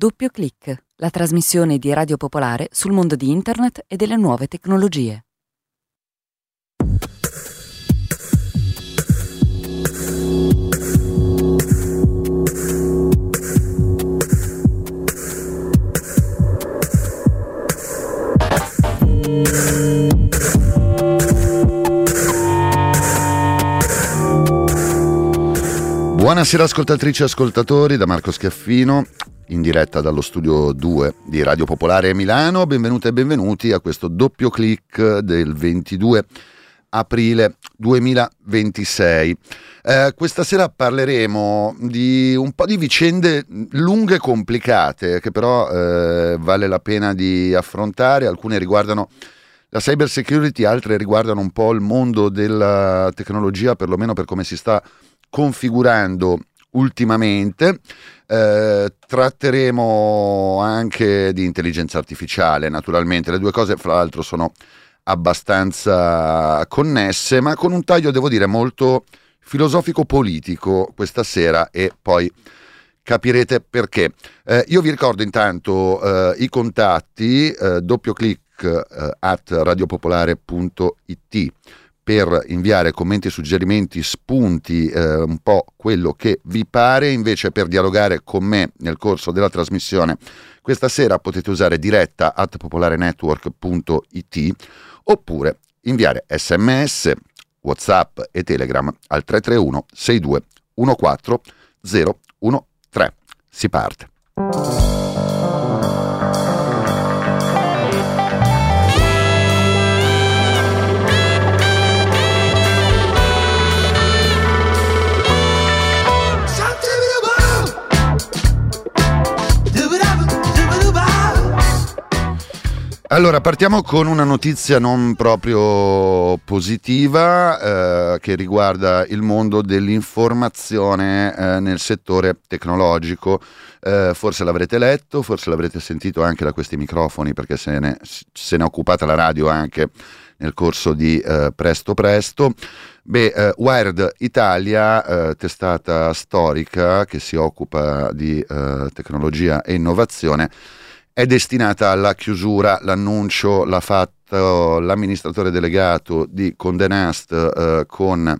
Doppio Clic, la trasmissione di Radio Popolare sul mondo di Internet e delle nuove tecnologie. Buonasera ascoltatrici e ascoltatori, da Marco Schiaffino, in diretta dallo studio 2 di Radio Popolare Milano. Benvenute e benvenuti a questo doppio clic del 22 aprile 2026. Questa sera parleremo di un po' di vicende lunghe e complicate che però vale la pena di affrontare. Alcune riguardano la cyber security, altre riguardano un po' il mondo della tecnologia, perlomeno per come si sta configurando ultimamente. Tratteremo anche di intelligenza artificiale, naturalmente. Le due cose fra l'altro sono abbastanza connesse, ma con un taglio, devo dire, molto filosofico-politico questa sera, e poi capirete perché. Io vi ricordo intanto i contatti, doppio clic at radiopopolare.it per inviare commenti, suggerimenti, spunti, un po' quello che vi pare. Invece, per dialogare con me nel corso della trasmissione questa sera potete usare diretta at popolarenetwork.it oppure inviare SMS, WhatsApp e Telegram al 331 62 14 013. Si parte. Allora, partiamo con una notizia non proprio positiva che riguarda il mondo dell'informazione nel settore tecnologico. Forse l'avrete letto, forse l'avrete sentito anche da questi microfoni, perché se ne è occupata la radio anche nel corso di Presto Presto. Wired Italia, testata storica che si occupa di tecnologia e innovazione, è destinata alla chiusura. L'annuncio l'ha fatto l'amministratore delegato di Condé Nast con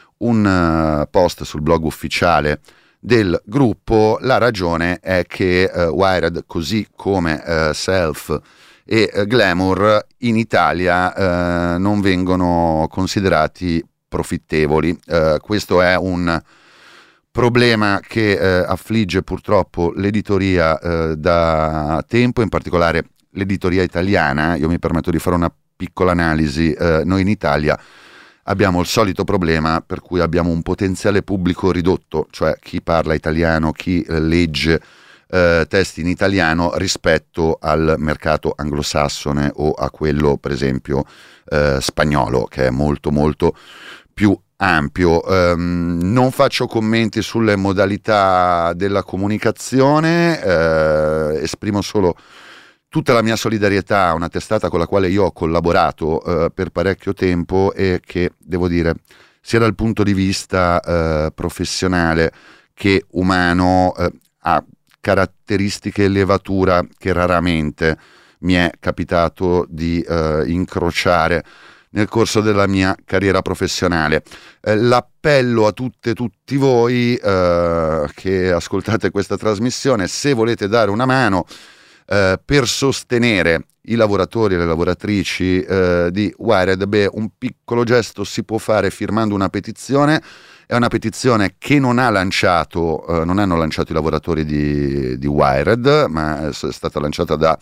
un post sul blog ufficiale del gruppo. La ragione è che Wired, così come Self e Glamour, in Italia non vengono considerati profittevoli. Questo è un problema che affligge purtroppo l'editoria da tempo, in particolare l'editoria italiana. Io mi permetto di fare una piccola analisi. Noi in Italia abbiamo il solito problema per cui abbiamo un potenziale pubblico ridotto, cioè chi parla italiano, chi legge testi in italiano, rispetto al mercato anglosassone o a quello, per esempio, spagnolo, che è molto molto più ampio. Non faccio commenti sulle modalità della comunicazione, esprimo solo tutta la mia solidarietà a una testata con la quale io ho collaborato per parecchio tempo e che, devo dire, sia dal punto di vista professionale che umano, ha caratteristiche e levatura che raramente mi è capitato di incrociare nel corso della mia carriera professionale. L'appello a tutte e tutti voi che ascoltate questa trasmissione: se volete dare una mano per sostenere i lavoratori e le lavoratrici di Wired, un piccolo gesto si può fare firmando una petizione. È una petizione che non hanno lanciato i lavoratori di Wired, ma è stata lanciata da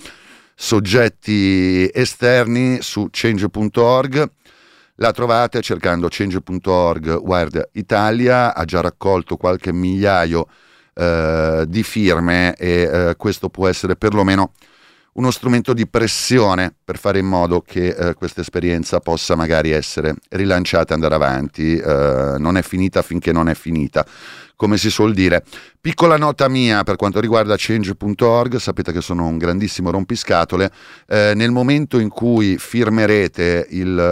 soggetti esterni su change.org. La trovate cercando change.org Wired Italia. Ha già raccolto qualche migliaio di firme e questo può essere perlomeno uno strumento di pressione per fare in modo che questa esperienza possa magari essere rilanciata e andare avanti. Non è finita finché non è finita, come si suol dire. Piccola nota mia per quanto riguarda change.org: sapete che sono un grandissimo rompiscatole. Nel momento in cui firmerete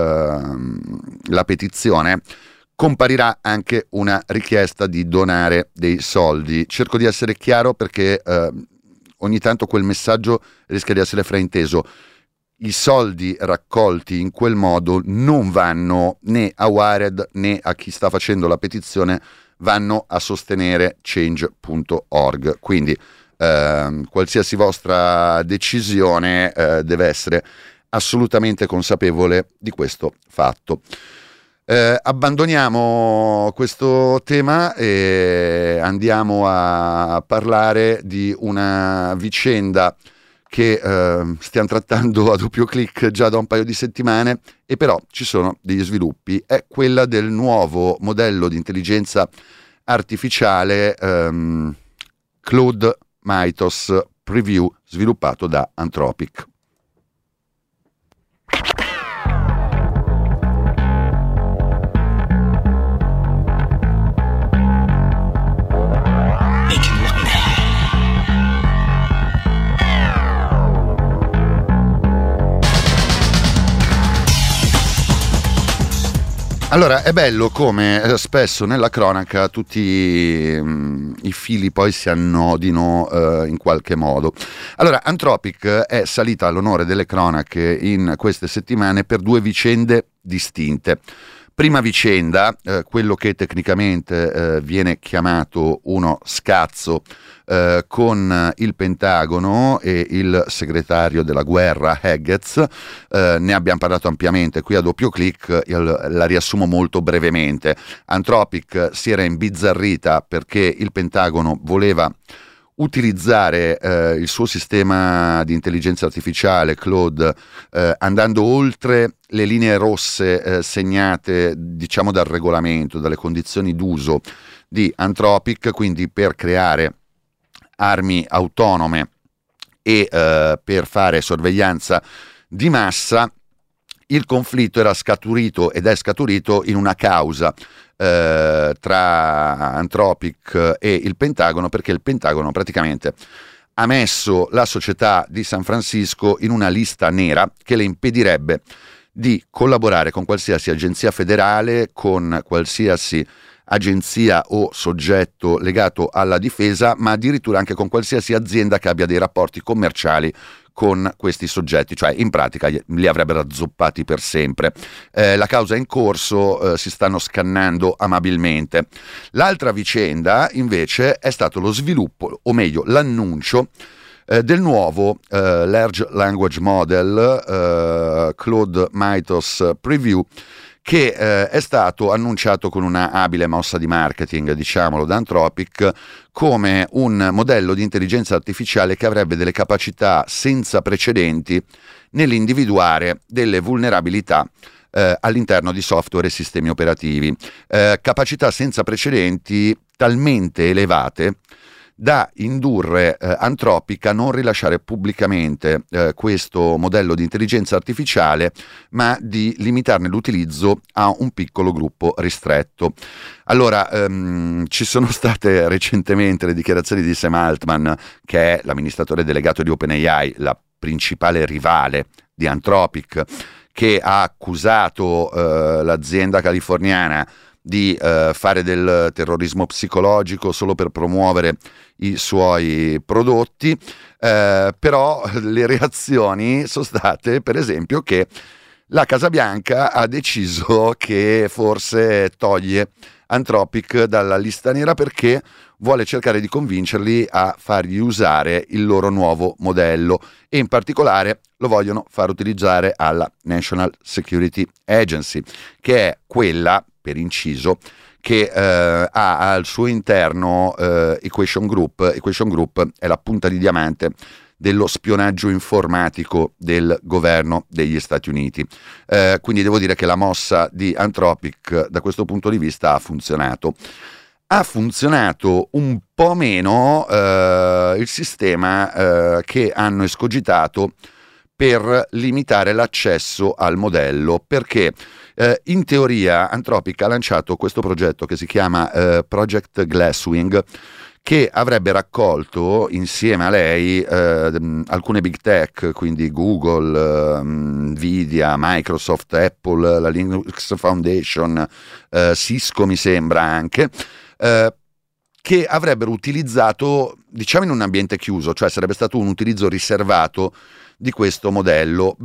la petizione, comparirà anche una richiesta di donare dei soldi. Cerco di essere chiaro perché ogni tanto quel messaggio rischia di essere frainteso. I soldi raccolti in quel modo non vanno né a Wired né a chi sta facendo la petizione, vanno a sostenere change.org. Quindi qualsiasi vostra decisione deve essere assolutamente consapevole di questo fatto. Abbandoniamo questo tema e andiamo a parlare di una vicenda che stiamo trattando a doppio clic già da un paio di settimane, e però ci sono degli sviluppi. È quella del nuovo modello di intelligenza artificiale Claude Mythos Preview, sviluppato da Anthropic. Allora, è bello come spesso nella cronaca tutti i fili poi si annodino in qualche modo. Allora, Anthropic è salita all'onore delle cronache in queste settimane per due vicende distinte. Prima vicenda, quello che tecnicamente viene chiamato uno scazzo con il Pentagono e il segretario della guerra Hegetz. Ne abbiamo parlato ampiamente qui a doppio clic, la riassumo molto brevemente. Anthropic si era imbizzarrita perché il Pentagono voleva utilizzare il suo sistema di intelligenza artificiale Claude andando oltre le linee rosse segnate, diciamo, dal regolamento, dalle condizioni d'uso di Anthropic, quindi per creare armi autonome e per fare sorveglianza di massa. Il conflitto era scaturito ed è scaturito in una causa tra Anthropic e il Pentagono, perché il Pentagono praticamente ha messo la società di San Francisco in una lista nera che le impedirebbe di collaborare con qualsiasi agenzia federale, con qualsiasi agenzia o soggetto legato alla difesa, ma addirittura anche con qualsiasi azienda che abbia dei rapporti commerciali con questi soggetti, cioè in pratica li avrebbero azzoppati per sempre. La causa è in corso, si stanno scannando amabilmente. L'altra vicenda invece è stato lo sviluppo, o meglio l'annuncio del nuovo Large Language Model Claude Mythos Preview, che è stato annunciato con una abile mossa di marketing, diciamolo, da Anthropic, come un modello di intelligenza artificiale che avrebbe delle capacità senza precedenti nell'individuare delle vulnerabilità all'interno di software e sistemi operativi. Capacità senza precedenti talmente elevate da indurre Anthropic a non rilasciare pubblicamente questo modello di intelligenza artificiale, ma di limitarne l'utilizzo a un piccolo gruppo ristretto. Allora, ci sono state recentemente le dichiarazioni di Sam Altman, che è l'amministratore delegato di OpenAI, la principale rivale di Anthropic, che ha accusato l'azienda californiana di fare del terrorismo psicologico solo per promuovere i suoi prodotti, però le reazioni sono state, per esempio, che la Casa Bianca ha deciso che forse toglie Anthropic dalla lista nera perché vuole cercare di convincerli a fargli usare il loro nuovo modello, e in particolare lo vogliono far utilizzare alla National Security Agency, che è quella, per inciso, che ha al suo interno Equation Group. Equation Group è la punta di diamante dello spionaggio informatico del governo degli Stati Uniti. Quindi devo dire che la mossa di Anthropic da questo punto di vista ha funzionato. Ha funzionato un po' meno il sistema che hanno escogitato per limitare l'accesso al modello, perché in teoria Anthropic ha lanciato questo progetto che si chiama Project Glasswing, che avrebbe raccolto insieme a lei alcune big tech, quindi Google, Nvidia, Microsoft, Apple, la Linux Foundation, Cisco mi sembra anche, che avrebbero utilizzato diciamo in un ambiente chiuso, cioè sarebbe stato un utilizzo riservato di questo modello.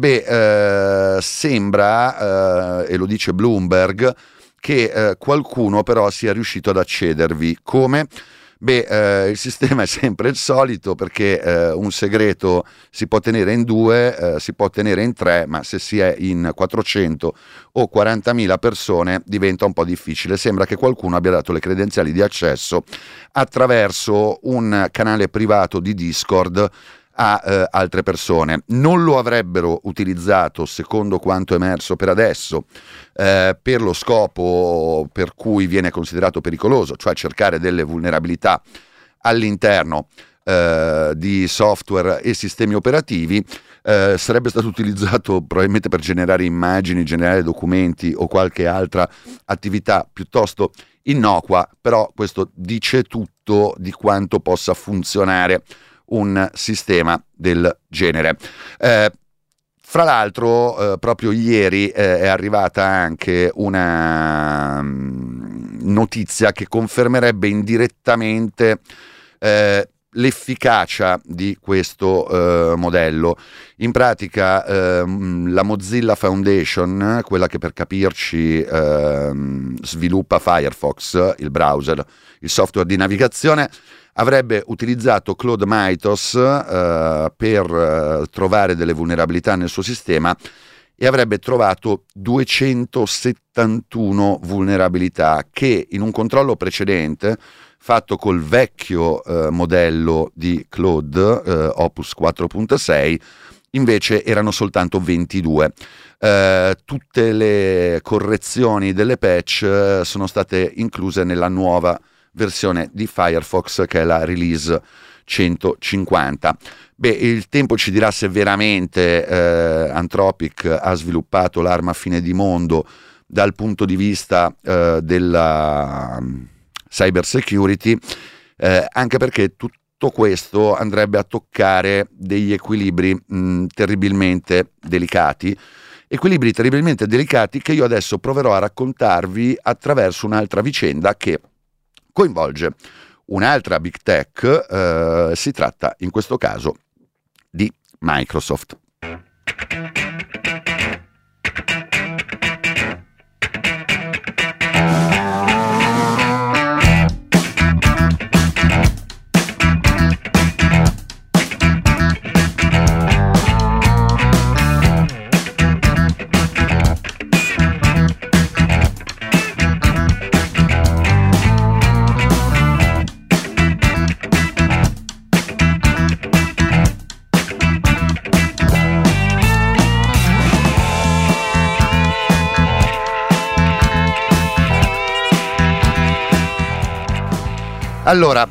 Sembra, e lo dice Bloomberg, che qualcuno però sia riuscito ad accedervi. Come? Il sistema è sempre il solito, perché un segreto si può tenere in 2, si può tenere in 3, ma se si è in 400 o 40.000 persone diventa un po' difficile. Sembra che qualcuno abbia dato le credenziali di accesso attraverso un canale privato di Discord a altre persone. Non lo avrebbero utilizzato, secondo quanto emerso per adesso, per lo scopo per cui viene considerato pericoloso, cioè cercare delle vulnerabilità all'interno di software e sistemi operativi. Sarebbe stato utilizzato probabilmente per generare immagini, generare documenti o qualche altra attività piuttosto innocua, però questo dice tutto di quanto possa funzionare un sistema del genere. Fra l'altro, proprio ieri è arrivata anche una notizia che confermerebbe indirettamente l'efficacia di questo modello. In pratica la Mozilla Foundation, quella che per capirci sviluppa Firefox, il browser, il software di navigazione, avrebbe utilizzato Claude Mythos per trovare delle vulnerabilità nel suo sistema e avrebbe trovato 271 vulnerabilità che in un controllo precedente fatto col vecchio modello di Claude, Opus 4.6, invece erano soltanto 22. Tutte le correzioni delle patch sono state incluse nella nuova versione di Firefox, che è la release 150. Il tempo ci dirà se veramente Anthropic ha sviluppato l'arma fine di mondo dal punto di vista della cyber security, anche perché tutto questo andrebbe a toccare degli equilibri terribilmente delicati che io adesso proverò a raccontarvi attraverso un'altra vicenda che coinvolge un'altra big tech. Si tratta in questo caso di Microsoft. Allora,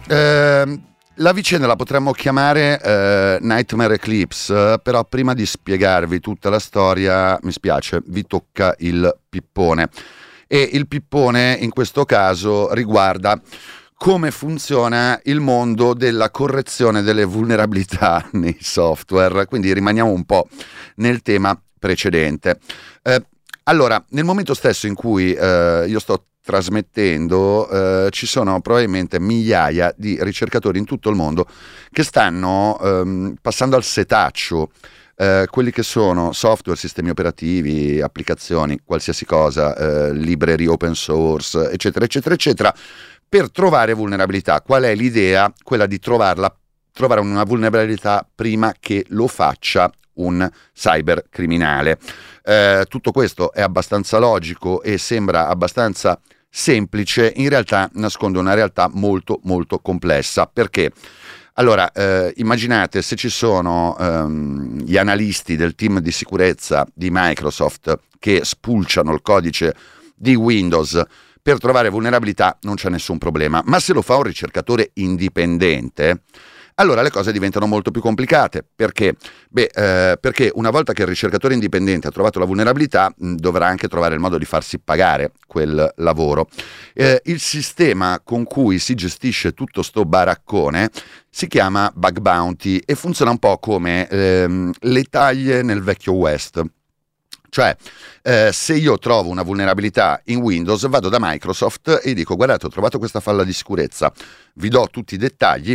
la vicenda la potremmo chiamare Nightmare Eclipse, però prima di spiegarvi tutta la storia, mi spiace, vi tocca il pippone. E il pippone in questo caso riguarda come funziona il mondo della correzione delle vulnerabilità nei software, quindi rimaniamo un po' nel tema precedente. Allora, nel momento stesso in cui io sto trasmettendo, ci sono probabilmente migliaia di ricercatori in tutto il mondo che stanno passando al setaccio quelli che sono software, sistemi operativi, applicazioni, qualsiasi cosa, librerie open source, eccetera, eccetera, eccetera, per trovare vulnerabilità. Qual è l'idea? Quella di trovare una vulnerabilità prima che lo faccia un cybercriminale. Tutto questo è abbastanza logico e sembra abbastanza semplice, in realtà nasconde una realtà molto molto complessa. Perché? Allora, immaginate se ci sono gli analisti del team di sicurezza di Microsoft che spulciano il codice di Windows per trovare vulnerabilità, non c'è nessun problema, ma se lo fa un ricercatore indipendente, allora le cose diventano molto più complicate. Perché? Perché una volta che il ricercatore indipendente ha trovato la vulnerabilità, dovrà anche trovare il modo di farsi pagare quel lavoro. Il sistema con cui si gestisce tutto sto baraccone si chiama bug bounty e funziona un po' come le taglie nel vecchio West. Cioè, se io trovo una vulnerabilità in Windows, vado da Microsoft e dico: guardate, ho trovato questa falla di sicurezza, vi do tutti i dettagli,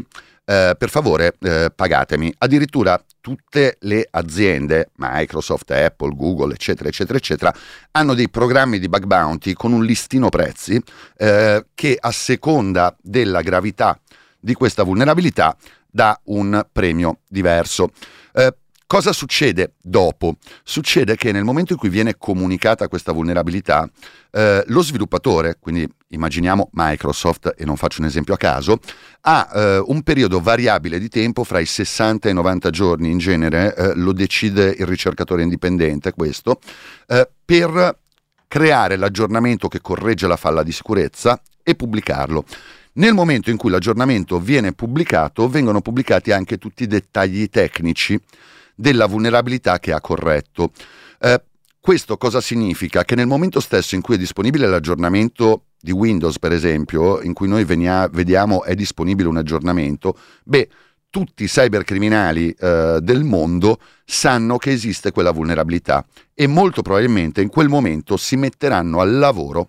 per favore pagatemi. Addirittura tutte le aziende, Microsoft, Apple, Google, eccetera, eccetera, eccetera, hanno dei programmi di bug bounty con un listino prezzi che a seconda della gravità di questa vulnerabilità dà un premio diverso. Cosa succede dopo? Succede che nel momento in cui viene comunicata questa vulnerabilità, lo sviluppatore, quindi immaginiamo Microsoft, e non faccio un esempio a caso, ha un periodo variabile di tempo fra i 60 e i 90 giorni, in genere lo decide il ricercatore indipendente questo, per creare l'aggiornamento che corregge la falla di sicurezza e pubblicarlo. Nel momento in cui l'aggiornamento viene pubblicato, vengono pubblicati anche tutti i dettagli tecnici della vulnerabilità che ha corretto. Questo cosa significa? Che nel momento stesso in cui è disponibile l'aggiornamento di Windows, per esempio, in cui noi vediamo è disponibile un aggiornamento, tutti i cybercriminali del mondo sanno che esiste quella vulnerabilità e molto probabilmente in quel momento si metteranno al lavoro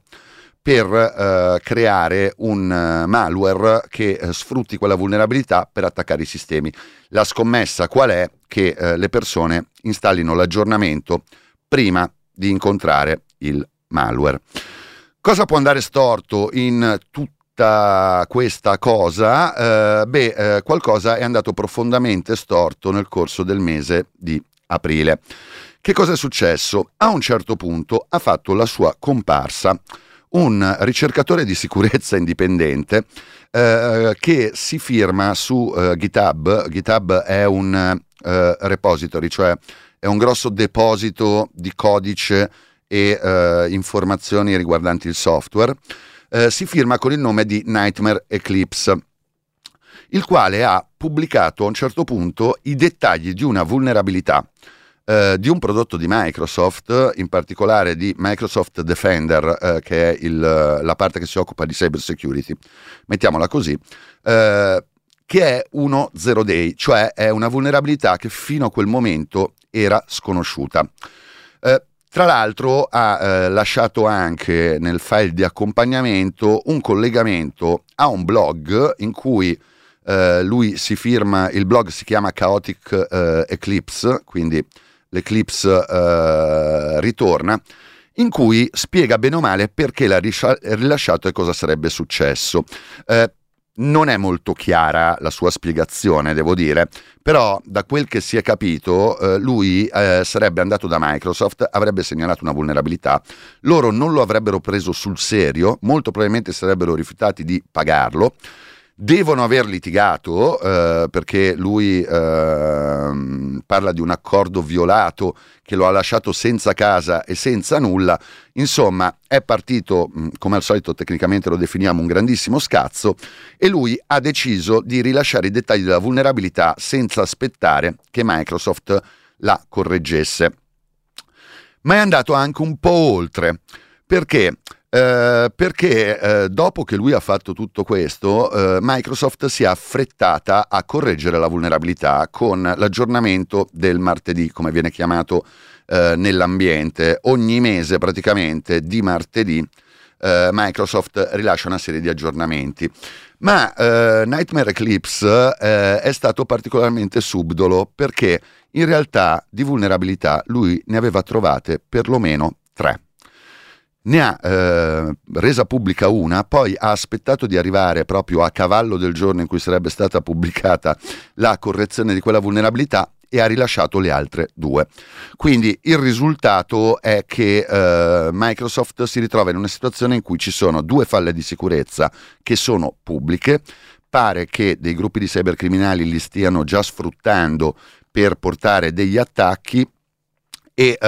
per creare un malware che sfrutti quella vulnerabilità per attaccare i sistemi. La scommessa qual è? Che le persone installino l'aggiornamento prima di incontrare il malware. Cosa può andare storto in tutta questa cosa? Qualcosa è andato profondamente storto nel corso del mese di aprile. Che cosa è successo? A un certo punto ha fatto la sua comparsa un ricercatore di sicurezza indipendente che si firma su GitHub. GitHub è un repository, cioè è un grosso deposito di codice e informazioni riguardanti il software. Si firma con il nome di Nightmare Eclipse, il quale ha pubblicato a un certo punto i dettagli di una vulnerabilità di un prodotto di Microsoft, in particolare di Microsoft Defender, che è la parte che si occupa di cyber security, mettiamola così, che è 1.0 day, cioè è una vulnerabilità che fino a quel momento era sconosciuta. Tra l'altro ha lasciato anche nel file di accompagnamento un collegamento a un blog in cui lui si firma, il blog si chiama Chaotic Eclipse, quindi l'Eclipse ritorna, in cui spiega bene o male perché l'ha rilasciato e cosa sarebbe successo. Non è molto chiara la sua spiegazione, devo dire, però da quel che si è capito lui sarebbe andato da Microsoft, avrebbe segnalato una vulnerabilità, loro non lo avrebbero preso sul serio, molto probabilmente sarebbero rifiutati di pagarlo. Devono aver litigato perché lui parla di un accordo violato che lo ha lasciato senza casa e senza nulla. Insomma, è partito, come al solito tecnicamente lo definiamo, un grandissimo scazzo, e lui ha deciso di rilasciare i dettagli della vulnerabilità senza aspettare che Microsoft la correggesse. Ma è andato anche un po' oltre. Perché? Perché dopo che lui ha fatto tutto questo, Microsoft si è affrettata a correggere la vulnerabilità con l'aggiornamento del martedì, come viene chiamato nell'ambiente. Ogni mese praticamente di martedì Microsoft rilascia una serie di aggiornamenti. Ma Nightmare Eclipse è stato particolarmente subdolo, perché in realtà di vulnerabilità lui ne aveva trovate perlomeno 3. Ne ha resa pubblica una, poi ha aspettato di arrivare proprio a cavallo del giorno in cui sarebbe stata pubblicata la correzione di quella vulnerabilità e ha rilasciato le altre 2. Quindi il risultato è che Microsoft si ritrova in una situazione in cui ci sono 2 falle di sicurezza che sono pubbliche. Pare che dei gruppi di cybercriminali li stiano già sfruttando per portare degli attacchi e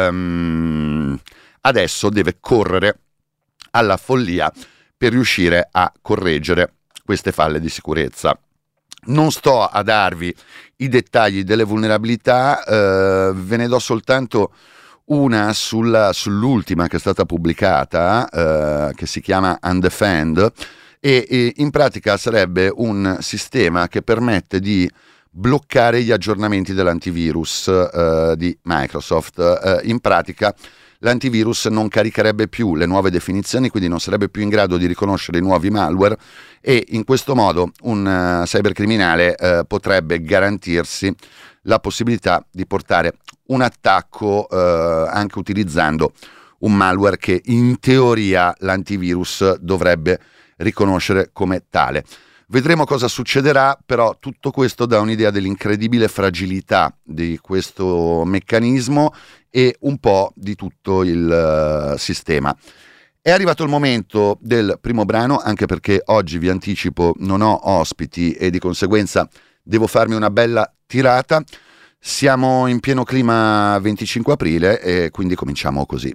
adesso deve correre alla follia per riuscire a correggere queste falle di sicurezza. Non sto a darvi i dettagli delle vulnerabilità, ve ne do soltanto una sull'ultima che è stata pubblicata, che si chiama Undefend, e in pratica sarebbe un sistema che permette di bloccare gli aggiornamenti dell'antivirus di Microsoft. In pratica l'antivirus non caricherebbe più le nuove definizioni, quindi non sarebbe più in grado di riconoscere i nuovi malware, e in questo modo un cybercriminale potrebbe garantirsi la possibilità di portare un attacco anche utilizzando un malware che in teoria l'antivirus dovrebbe riconoscere come tale. Vedremo cosa succederà, però tutto questo dà un'idea dell'incredibile fragilità di questo meccanismo e un po' di tutto il sistema. È arrivato il momento del primo brano, anche perché oggi vi anticipo non ho ospiti e di conseguenza devo farmi una bella tirata. Siamo in pieno clima 25 aprile e quindi cominciamo così.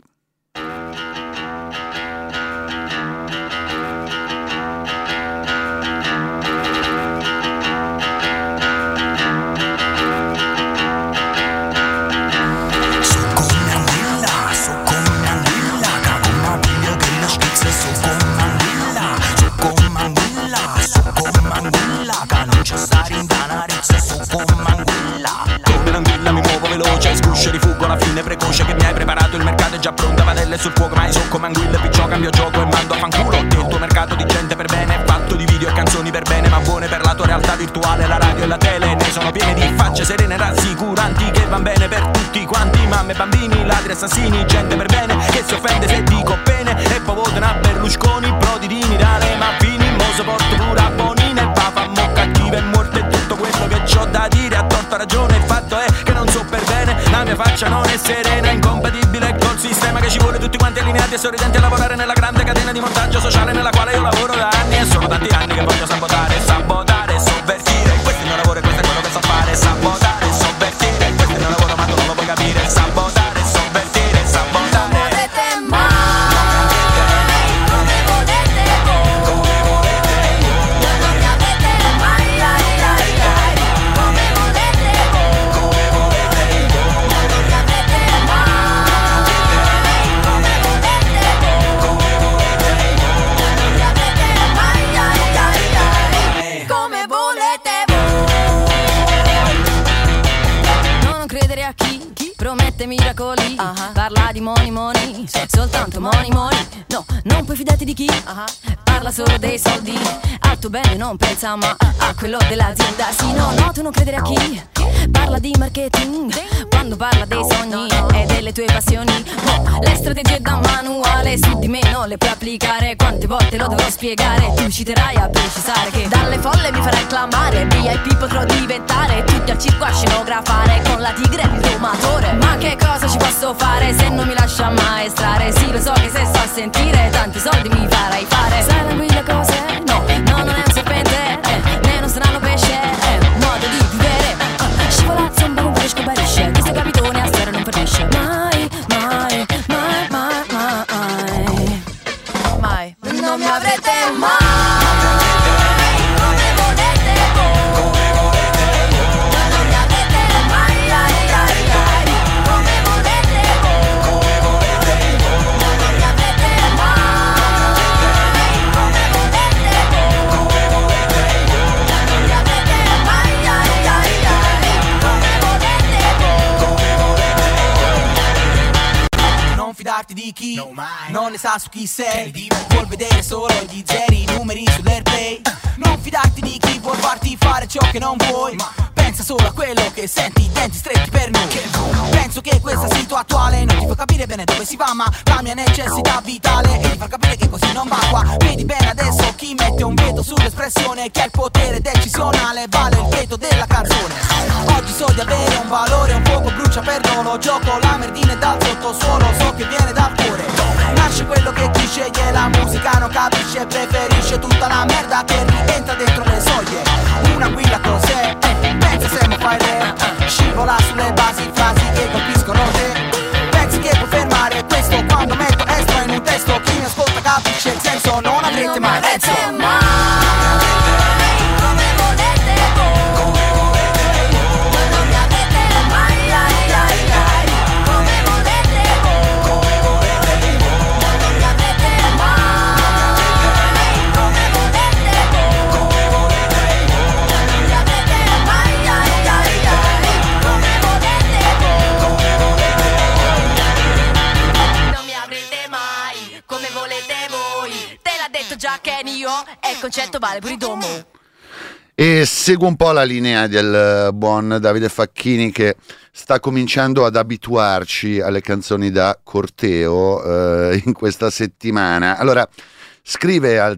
Precoce che mi hai preparato, il mercato è già pronta, padelle sul fuoco, ma io so come anguille, perciò cambio gioco e mando a fanculo il tuo mercato di gente per bene, fatto di video e canzoni per bene, ma buone per la tua realtà virtuale, la radio e la tele ne sono piene di facce serene rassicuranti che van bene per tutti quanti, mamme, bambini, ladri, assassini, gente per bene che si offende se dico bene e poi votano a Berlusconi, prodidini dalle maffini, mo sopporto pure a Bonine, va fa mo cattiva e morte e tutto quello che c'ho da dire, a torto ragione, il fatto è che non so per bene, la mia faccia non è serena, incompatibile col sistema che ci vuole tutti quanti allineati e sorridenti a lavorare nella grande catena di montaggio sociale nella quale io lavoro da anni e sono tanti anni che voglio sabotare, sovvertire, questo è il mio lavoro e questo è quello che so fare, sabotare, sovvertire, questo è il mio lavoro ma tu non lo puoi capire, sabotare, sovvertire, sabotare. Promette miracoli, parla di money, soltanto money, no, non puoi fidarti di chi, parla solo dei soldi, al tuo bene non pensa ma a quello dell'azienda, sì, no, tu non credere a chi, parla di marketing, quando parla dei sogni e delle tue passioni, no, le strategie da manuale, su di me non le puoi applicare, quante volte lo dovrò spiegare, tu citerai a precisare che dalle folle mi farai clamare, VIP potrò diventare, tutti al circo a scenografare, con la tigre e il domatore. Ma che cosa ci posso fare se non mi lascia maestrare? Sì, lo so che se sto a sentire tanti soldi mi farai fare. Sai tranquilla cose? No, non è un serpente, né uno strano pesce, è un modo di vivere. Scivolazzo un po' scomparisce, questo capitone a storia non finisce. Mai, non mi avrete mai. Fidarti di chi non ne sa su chi sei, vuol vedere solo gli zeri, i numeri sull'airplay. Non fidarti di chi vuol farti fare ciò che non vuoi, pensa solo a quello che senti, i denti stretti per noi. Penso che questa situazione attuale non ti fa capire bene dove si va, ma la mia necessità vitale è di far capire che così non va qua. Vedi bene adesso chi mette un veto sull'espressione, che ha il potere decisionale, vale il veto della canzone. Oggi so di avere un valore, un fuoco brucia, perdono, gioco la merdina dal sottosuolo, so che viene dal cuore. Nasce quello che chi sceglie la musica non capisce, preferisce tutta la merda che rientra dentro le soglie. Una guida cos'è? Pensa se mi fai re, scivola sulle basi, frasi che colpiscono te. Pensi che puoi fermare questo quando metto extra in un testo? Chi mi ascolta capisce il senso, non avrete mai mezzo. è concetto vale pure domo. E seguo un po' la linea del buon Davide Facchini, che sta cominciando ad abituarci alle canzoni da corteo in questa settimana. Allora, scrive al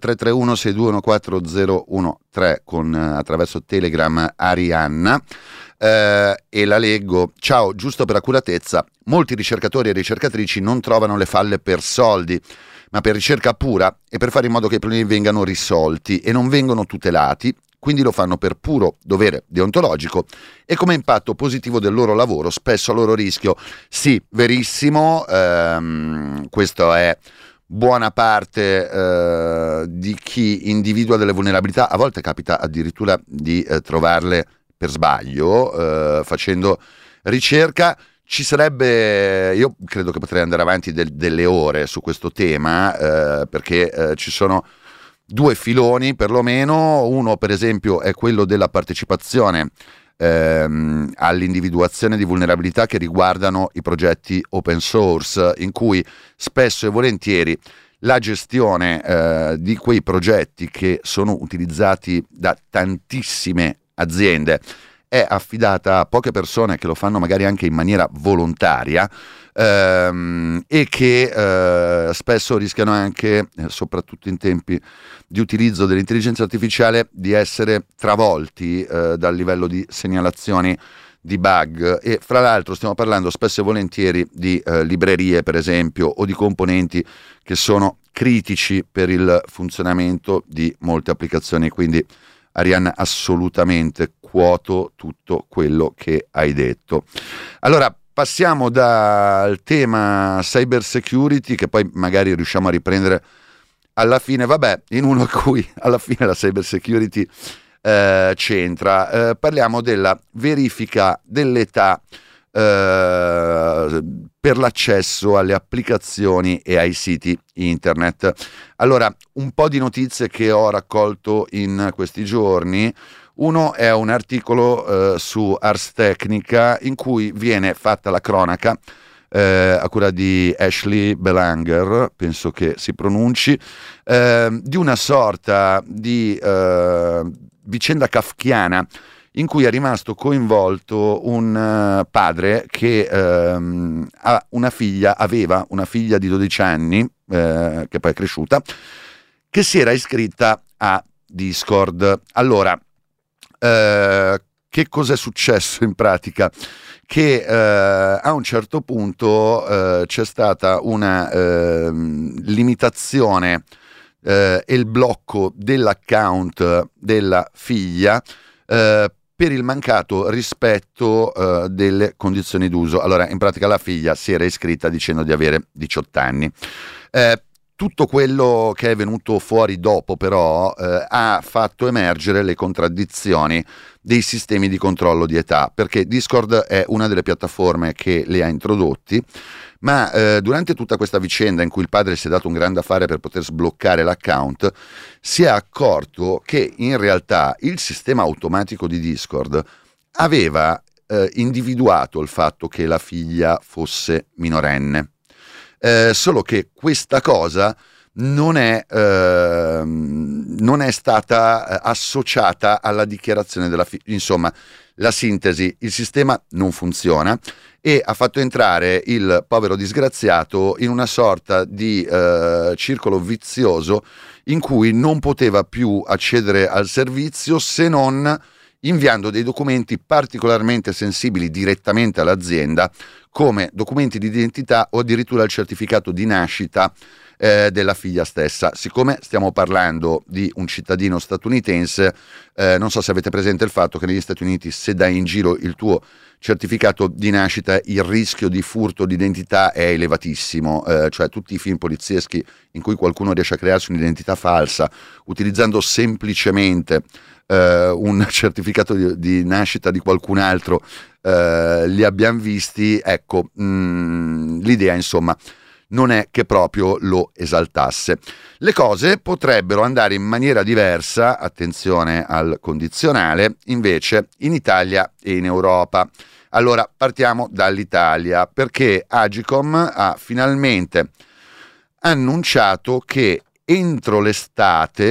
331-6214013 attraverso Telegram Arianna, e la leggo. Ciao, giusto per accuratezza, molti ricercatori e ricercatrici non trovano le falle per soldi, ma per ricerca pura e per fare in modo che i problemi vengano risolti e non vengono tutelati, quindi lo fanno per puro dovere deontologico e come impatto positivo del loro lavoro, spesso a loro rischio. Sì, verissimo, questo è buona parte di chi individua delle vulnerabilità. A volte capita addirittura di trovarle per sbaglio, facendo ricerca. Ci sarebbe, io credo che potrei andare avanti delle ore su questo tema, perché ci sono due filoni perlomeno. Uno, per esempio, è quello della partecipazione all'individuazione di vulnerabilità che riguardano i progetti open source, in cui spesso e volentieri la gestione di quei progetti, che sono utilizzati da tantissime aziende, è affidata a poche persone che lo fanno magari anche in maniera volontaria, e che spesso rischiano anche, soprattutto in tempi di utilizzo dell'intelligenza artificiale, di essere travolti dal livello di segnalazioni di bug. E fra l'altro stiamo parlando spesso e volentieri di librerie, per esempio, o di componenti che sono critici per il funzionamento di molte applicazioni. Quindi Arianna, assolutamente quoto tutto quello che hai detto. Allora, passiamo dal tema cyber security, che poi magari riusciamo a riprendere alla fine, in uno a cui alla fine la cyber security c'entra. Parliamo della verifica dell'età per l'accesso alle applicazioni e ai siti internet. Allora, un po' di notizie che ho raccolto in questi giorni. Uno è un articolo su Ars Technica, in cui viene fatta la cronaca a cura di Ashley Belanger, penso che si pronunci, di una sorta di vicenda kafkiana in cui è rimasto coinvolto un padre che aveva una figlia di 12 anni, che poi è cresciuta, che si era iscritta a Discord. Allora, che cosa è successo in pratica? Che a un certo punto c'è stata una limitazione e il blocco dell'account della figlia per il mancato rispetto delle condizioni d'uso. Allora, in pratica la figlia si era iscritta dicendo di avere 18 anni. Tutto quello che è venuto fuori dopo però ha fatto emergere le contraddizioni dei sistemi di controllo di età, perché Discord è una delle piattaforme che le ha introdotti, ma durante tutta questa vicenda in cui il padre si è dato un grande affare per poter sbloccare l'account, si è accorto che in realtà il sistema automatico di Discord aveva individuato il fatto che la figlia fosse minorenne. Solo che questa cosa non è stata associata alla dichiarazione della figlia. Insomma, la sintesi: il sistema non funziona e ha fatto entrare il povero disgraziato in una sorta di circolo vizioso in cui non poteva più accedere al servizio se non inviando dei documenti particolarmente sensibili direttamente all'azienda, come documenti di identità o addirittura il certificato di nascita della figlia stessa. Siccome stiamo parlando di un cittadino statunitense, non so se avete presente il fatto che negli Stati Uniti, se dai in giro il tuo certificato di nascita, il rischio di furto di identità è elevatissimo, cioè tutti i film polizieschi in cui qualcuno riesce a crearsi un'identità falsa utilizzando semplicemente un certificato di nascita di qualcun altro, li abbiamo visti. Ecco, l'idea insomma non è che proprio lo esaltasse. Le cose potrebbero andare in maniera diversa, attenzione al condizionale, invece in Italia e in Europa. Allora partiamo dall'Italia, perché Agcom ha finalmente annunciato che entro l'estate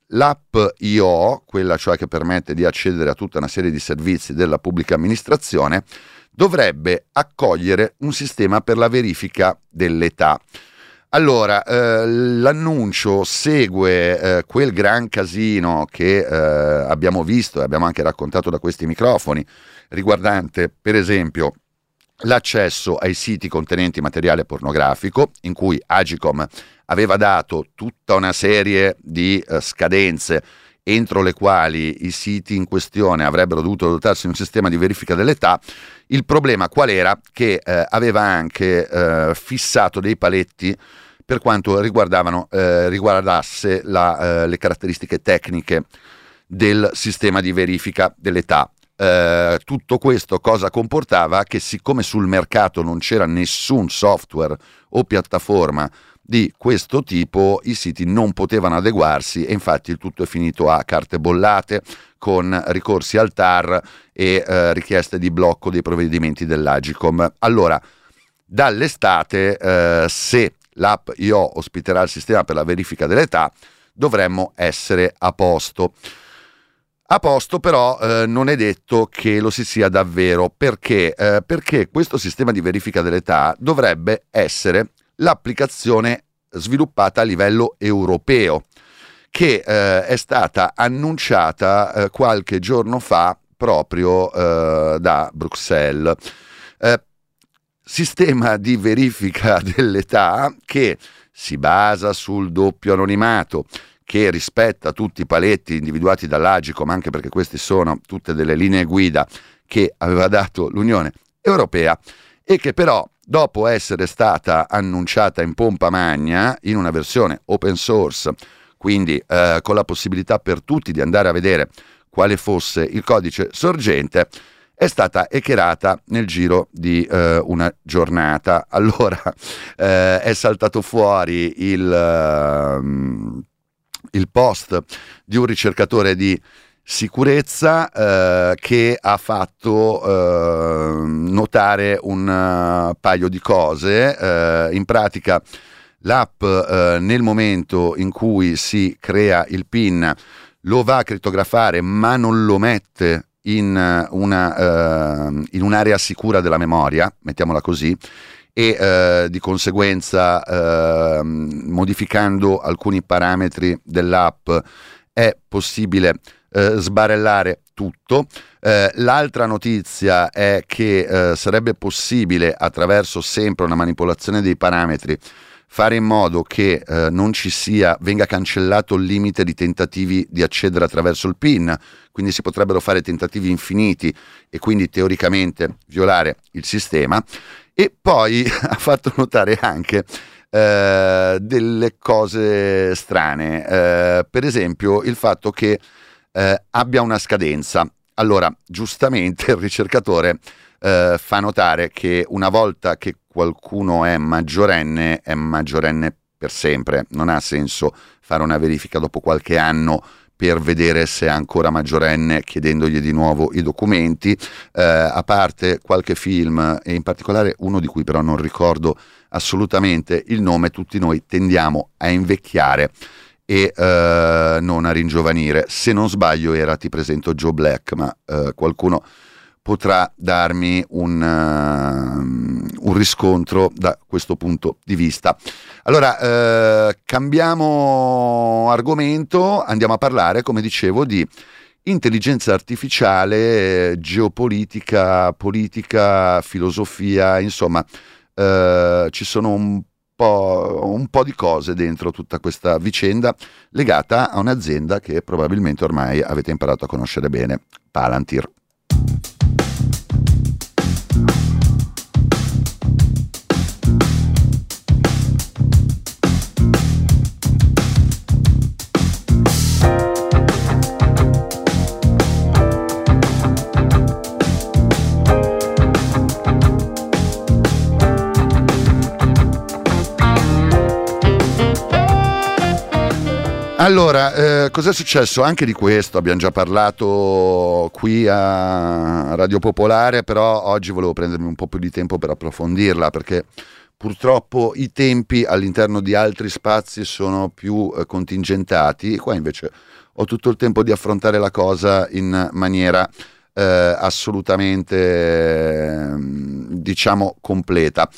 l'app IO, quella cioè che permette di accedere a tutta una serie di servizi della pubblica amministrazione, dovrebbe accogliere un sistema per la verifica dell'età. Allora, l'annuncio segue quel gran casino che abbiamo visto e abbiamo anche raccontato da questi microfoni, riguardante per esempio l'accesso ai siti contenenti materiale pornografico, in cui Agcom aveva dato tutta una serie di scadenze entro le quali i siti in questione avrebbero dovuto dotarsi di un sistema di verifica dell'età. Il problema qual era? Che aveva anche fissato dei paletti per quanto riguardasse le caratteristiche tecniche del sistema di verifica dell'età. Tutto questo cosa comportava? Che siccome sul mercato non c'era nessun software o piattaforma di questo tipo, i siti non potevano adeguarsi e infatti il tutto è finito a carte bollate, con ricorsi al TAR e richieste di blocco dei provvedimenti dell'Agcom. Allora, dall'estate, se l'app IO ospiterà il sistema per la verifica dell'età, dovremmo essere a posto. A posto però non è detto che lo si sia davvero. Perché? Perché questo sistema di verifica dell'età dovrebbe essere l'applicazione sviluppata a livello europeo, che è stata annunciata qualche giorno fa proprio da Bruxelles. Sistema di verifica dell'età che si basa sul doppio anonimato, che rispetta tutti i paletti individuati dall'Agcom, anche perché queste sono tutte delle linee guida che aveva dato l'Unione Europea, e che però, dopo essere stata annunciata in pompa magna in una versione open source, quindi con la possibilità per tutti di andare a vedere quale fosse il codice sorgente, è stata hackerata nel giro di una giornata. Allora è saltato fuori il post di un ricercatore di sicurezza che ha fatto notare un paio di cose. In pratica l'app nel momento in cui si crea il PIN lo va a crittografare, ma non lo mette in un'area sicura della memoria, mettiamola così, e di conseguenza modificando alcuni parametri dell'app è possibile sbarellare tutto. L'altra notizia è che sarebbe possibile, attraverso sempre una manipolazione dei parametri, fare in modo che non ci venga cancellato il limite di tentativi di accedere attraverso il PIN, quindi si potrebbero fare tentativi infiniti e quindi teoricamente violare il sistema. E poi ha fatto notare anche delle cose strane, per esempio il fatto che abbia una scadenza. Allora, giustamente il ricercatore fa notare che una volta che qualcuno è maggiorenne per sempre. Non ha senso fare una verifica dopo qualche anno per vedere se è ancora maggiorenne chiedendogli di nuovo i documenti, a parte qualche film, e in particolare uno di cui però non ricordo assolutamente il nome. Tutti noi tendiamo a invecchiare e non a ringiovanire. Se non sbaglio era Ti presento Joe Black, ma qualcuno potrà darmi un riscontro da questo punto di vista. Allora, cambiamo argomento, andiamo a parlare, come dicevo, di intelligenza artificiale, geopolitica, politica, filosofia, insomma, ci sono un po' di cose dentro tutta questa vicenda legata a un'azienda che probabilmente ormai avete imparato a conoscere bene, Palantir. Allora, cos'è successo? Anche di questo abbiamo già parlato qui a Radio Popolare, però oggi volevo prendermi un po' più di tempo per approfondirla, perché purtroppo i tempi all'interno di altri spazi sono più contingentati. Qua invece ho tutto il tempo di affrontare la cosa in maniera assolutamente diciamo completa.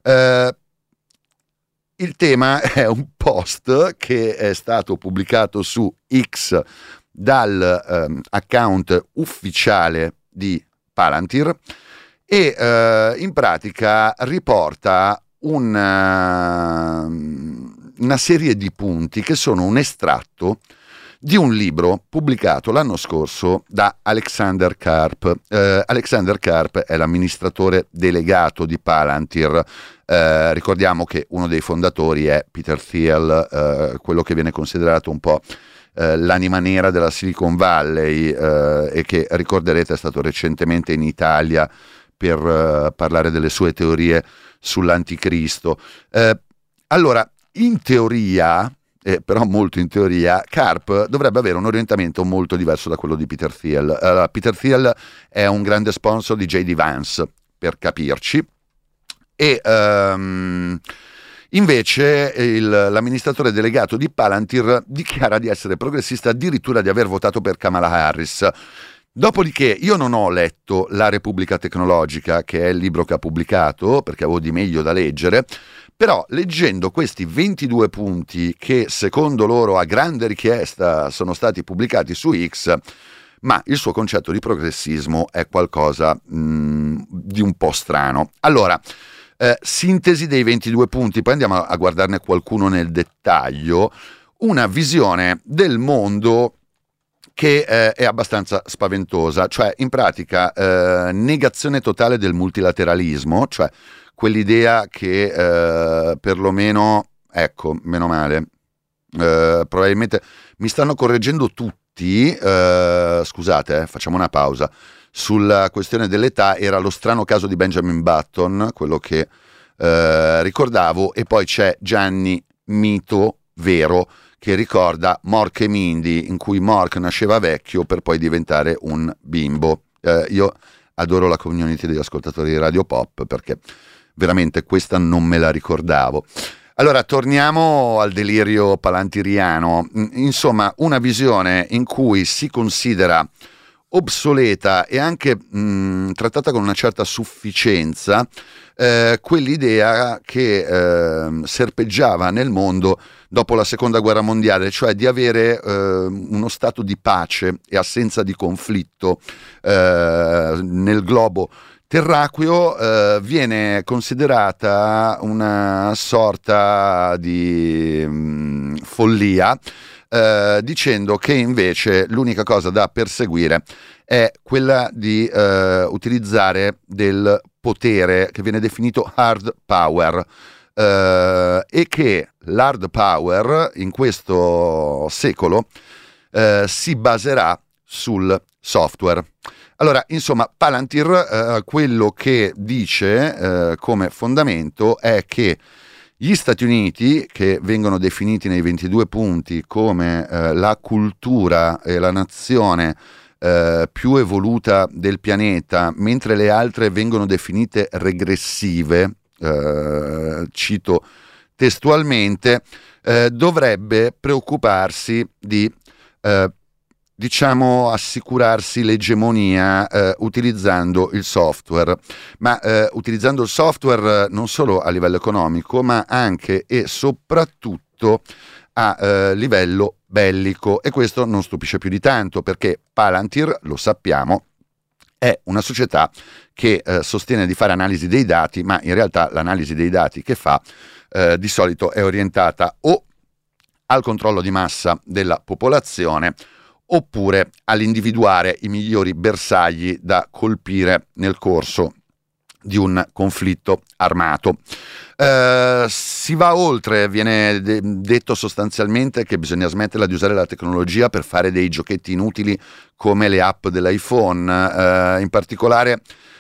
Il tema è un post che è stato pubblicato su X dal account ufficiale di Palantir e in pratica riporta una serie di punti che sono un estratto di un libro pubblicato l'anno scorso da Alexander Karp. Alexander Karp è l'amministratore delegato di Palantir. Ricordiamo che uno dei fondatori è Peter Thiel, quello che viene considerato un po' l'anima nera della Silicon Valley e che ricorderete è stato recentemente in Italia per parlare delle sue teorie sull'anticristo. Allora, in teoria, però molto in teoria, Karp dovrebbe avere un orientamento molto diverso da quello di Peter Thiel. Peter Thiel è un grande sponsor di J.D. Vance, per capirci, e invece l'amministratore delegato di Palantir dichiara di essere progressista, addirittura di aver votato per Kamala Harris. Dopodiché io non ho letto La Repubblica Tecnologica, che è il libro che ha pubblicato, perché avevo di meglio da leggere, però leggendo questi 22 punti che secondo loro a grande richiesta sono stati pubblicati su X, ma il suo concetto di progressismo è qualcosa di un po' strano. Allora, sintesi dei 22 punti, poi andiamo a guardarne qualcuno nel dettaglio. Una visione del mondo che è abbastanza spaventosa, cioè in pratica negazione totale del multilateralismo, cioè quell'idea che perlomeno, ecco, meno male, probabilmente mi stanno correggendo tutti, scusate, facciamo una pausa, sulla questione dell'età era lo strano caso di Benjamin Button, quello che ricordavo, e poi c'è Gianni Mito Vero, che ricorda Mork e Mindy, in cui Mork nasceva vecchio per poi diventare un bimbo. Io adoro la community degli ascoltatori di Radio Pop, perché veramente questa non me la ricordavo. Allora, torniamo al delirio palantiriano. Insomma, una visione in cui si considera obsoleta e anche trattata con una certa sufficienza quell'idea che serpeggiava nel mondo dopo la seconda guerra mondiale, cioè di avere uno stato di pace e assenza di conflitto nel globo terracqueo. Viene considerata una sorta di follia, dicendo che invece l'unica cosa da perseguire è quella di utilizzare del potere che viene definito hard power, e che l'hard power in questo secolo si baserà sul software. Allora, insomma, Palantir quello che dice come fondamento è che gli Stati Uniti, che vengono definiti nei 22 punti come la cultura e la nazione più evoluta del pianeta, mentre le altre vengono definite regressive, cito testualmente, dovrebbe preoccuparsi di diciamo assicurarsi l'egemonia utilizzando il software, ma utilizzando il software non solo a livello economico, ma anche e soprattutto a livello bellico. E questo non stupisce più di tanto, perché Palantir, lo sappiamo, è una società che sostiene di fare analisi dei dati, ma in realtà l'analisi dei dati che fa di solito è orientata o al controllo di massa della popolazione, oppure all'individuare i migliori bersagli da colpire nel corso di un conflitto armato. Si va oltre, viene detto sostanzialmente che bisogna smetterla di usare la tecnologia per fare dei giochetti inutili come le app dell'iPhone. In particolare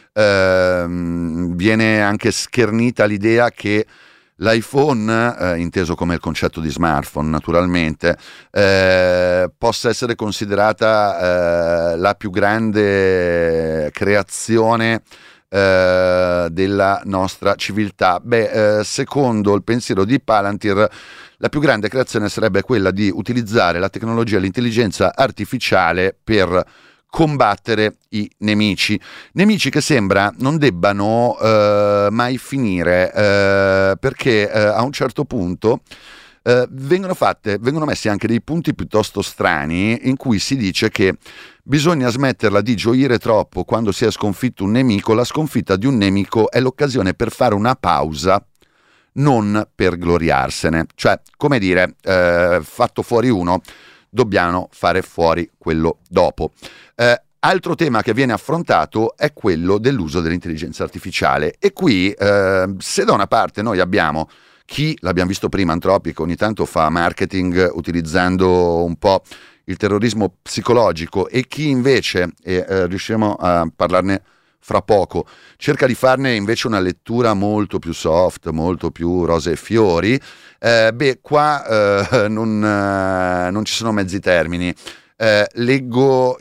viene anche schernita l'idea che l'iPhone, inteso come il concetto di smartphone naturalmente, possa essere considerata la più grande creazione della nostra civiltà. Secondo il pensiero di Palantir, la più grande creazione sarebbe quella di utilizzare la tecnologia e l'intelligenza artificiale per combattere i nemici che sembra non debbano mai finire, perché a un certo punto vengono messi anche dei punti piuttosto strani in cui si dice che bisogna smetterla di gioire troppo quando si è sconfitto un nemico. La sconfitta di un nemico è l'occasione per fare una pausa, non per gloriarsene. Cioè, come dire, fatto fuori uno, dobbiamo fare fuori quello dopo. Altro tema che viene affrontato è quello dell'uso dell'intelligenza artificiale, e qui se da una parte noi abbiamo chi, l'abbiamo visto prima, Anthropic ogni tanto fa marketing utilizzando un po' il terrorismo psicologico, e chi invece, riusciremo a parlarne fra poco, cerca di farne invece una lettura molto più soft, molto più rose e fiori, qua non ci sono mezzi termini. Leggo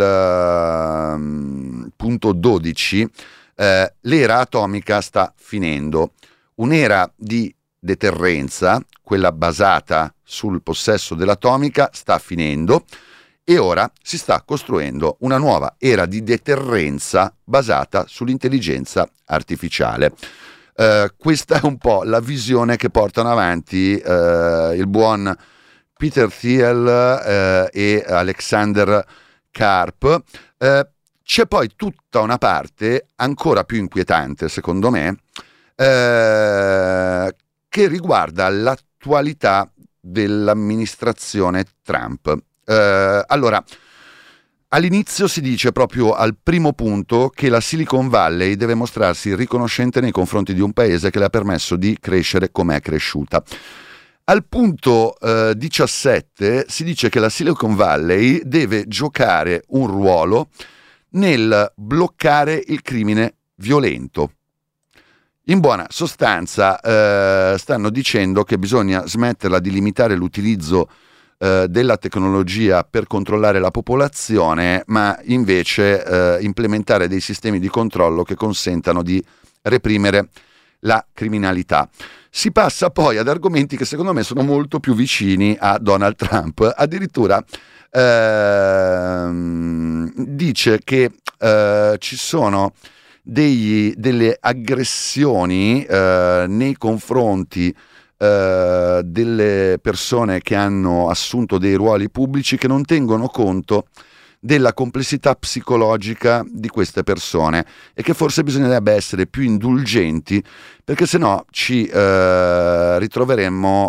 il punto 12, l'era atomica sta finendo, un'era di deterrenza, quella basata sul possesso dell'atomica, sta finendo, e ora si sta costruendo una nuova era di deterrenza basata sull'intelligenza artificiale. Questa è un po' la visione che portano avanti il buon Peter Thiel e Alexander Karp. C'è poi tutta una parte ancora più inquietante, secondo me, che riguarda l'attualità dell'amministrazione Trump. Allora, all'inizio si dice, proprio al primo punto, che la Silicon Valley deve mostrarsi riconoscente nei confronti di un paese che le ha permesso di crescere come è cresciuta. Al punto 17 si dice che la Silicon Valley deve giocare un ruolo nel bloccare il crimine violento. In buona sostanza stanno dicendo che bisogna smetterla di limitare l'utilizzo della tecnologia per controllare la popolazione, ma invece implementare dei sistemi di controllo che consentano di reprimere la criminalità. Si passa poi ad argomenti che secondo me sono molto più vicini a Donald Trump. Addirittura dice che ci sono delle aggressioni nei confronti delle persone che hanno assunto dei ruoli pubblici che non tengono conto della complessità psicologica di queste persone, e che forse bisognerebbe essere più indulgenti, perché sennò ci ritroveremmo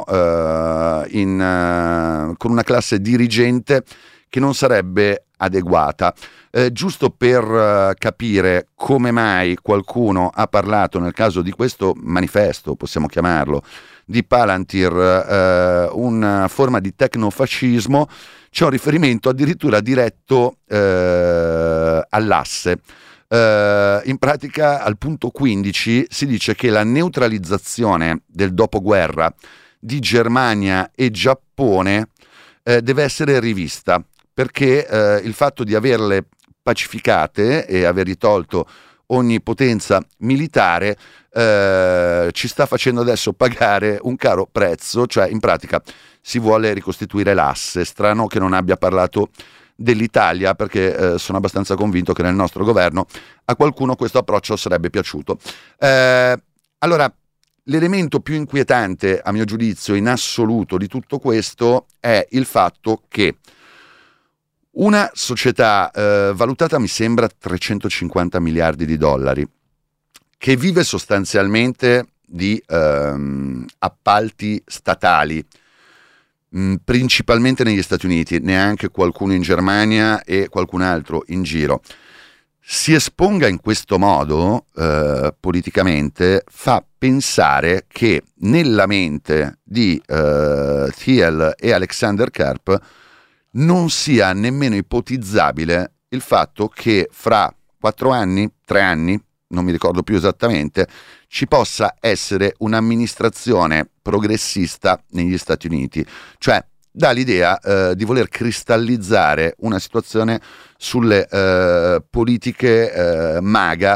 con una classe dirigente che non sarebbe adeguata. Giusto per capire come mai qualcuno ha parlato, nel caso di questo manifesto, possiamo chiamarlo, di Palantir, una forma di tecnofascismo, c'è un riferimento addirittura diretto all'asse. In pratica, al punto 15 si dice che la neutralizzazione del dopoguerra di Germania e Giappone deve essere rivista, perché il fatto di averle pacificate e avergli tolto ogni potenza militare ci sta facendo adesso pagare un caro prezzo. Cioè, in pratica si vuole ricostituire l'asse. Strano che non abbia parlato dell'Italia, perché sono abbastanza convinto che nel nostro governo a qualcuno questo approccio sarebbe piaciuto. Allora, l'elemento più inquietante, a mio giudizio, in assoluto di tutto questo è il fatto che una società valutata, mi sembra, 350 miliardi di dollari, che vive sostanzialmente di appalti statali, principalmente negli Stati Uniti, neanche qualcuno in Germania e qualcun altro in giro, si esponga in questo modo politicamente, fa pensare che nella mente di Thiel e Alexander Karp non sia nemmeno ipotizzabile il fatto che fra 4 anni, 3 anni, non mi ricordo più esattamente, ci possa essere un'amministrazione progressista negli Stati Uniti. Cioè, dà l'idea di voler cristallizzare una situazione sulle politiche MAGA,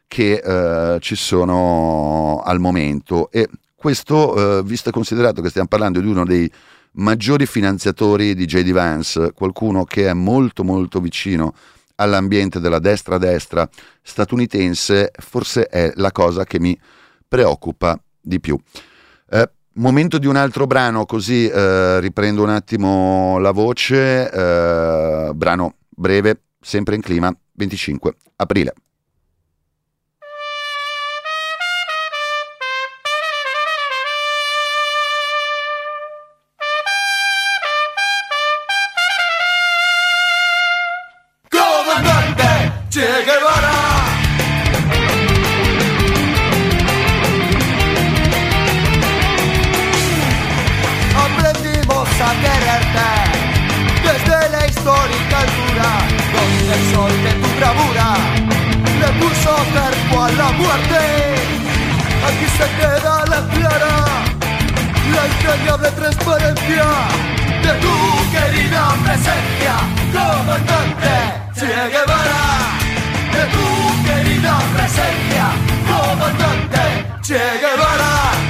che ci sono al momento, e questo visto e considerato che stiamo parlando di uno dei maggiori finanziatori di J.D. Vance, qualcuno che è molto molto vicino all'ambiente della destra statunitense, forse è la cosa che mi preoccupa di più. Momento di un altro brano, così riprendo un attimo la voce, brano breve, sempre in clima, 25 aprile. Comandante Che Guevara, aprendimos a quererte desde la histórica altura, donde el sol de tu bravura le puso cuerpo a la muerte. Aquí se queda la clara, la entrañable transparencia de tu querida presencia, comandante Che Guevara, de tu querida presencia, comandante Che Guevara.